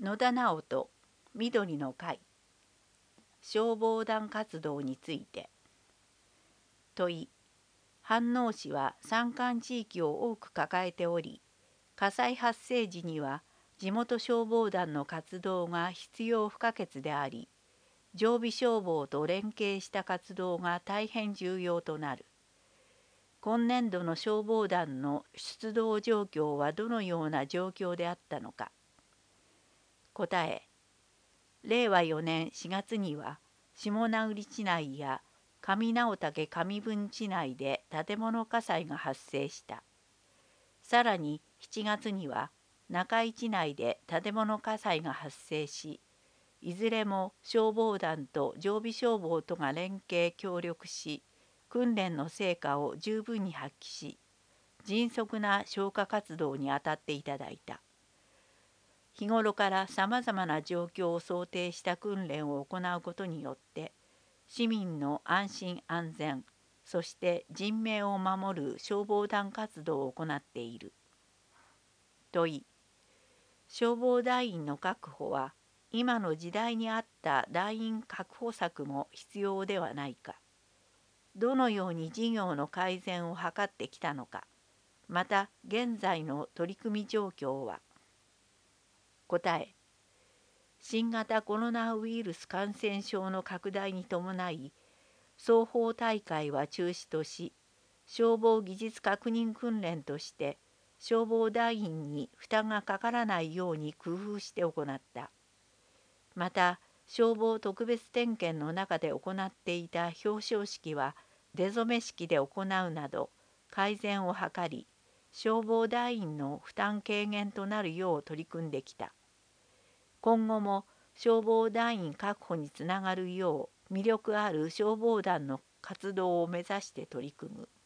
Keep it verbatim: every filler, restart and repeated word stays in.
野田直人緑の会消防団活動について。問い。飯能市は山間地域を多く抱えており、火災発生時には地元消防団の活動が必要不可欠であり、常備消防と連携した活動が大変重要となる。今年度の消防団の出動状況はどのような状況であったのか。答え。れいわよねんしがつには下名栗地内や上直岳上分地内で建物火災が発生した。さらにしちがつには中井地内で建物火災が発生し、いずれも消防団と常備消防とが連携協力し、訓練の成果を十分に発揮し、迅速な消火活動に当たっていただいた。日頃からさまざまな状況を想定した訓練を行うことによって、市民の安心安全、そして人命を守る消防団活動を行っている。問い。消防団員の確保は、今の時代に合った団員確保策も必要ではないか。どのように事業の改善を図ってきたのか。また現在の取り組み状況は。答え。新型コロナウイルス感染症の拡大に伴い、双方大会は中止とし、消防技術確認訓練として消防団員に負担がかからないように工夫して行った。また消防特別点検の中で行っていた表彰式は出初め式で行うなど改善を図り、消防団員の負担軽減となるよう取り組んできた。今後も消防団員確保につながるよう魅力ある消防団の活動を目指して取り組む。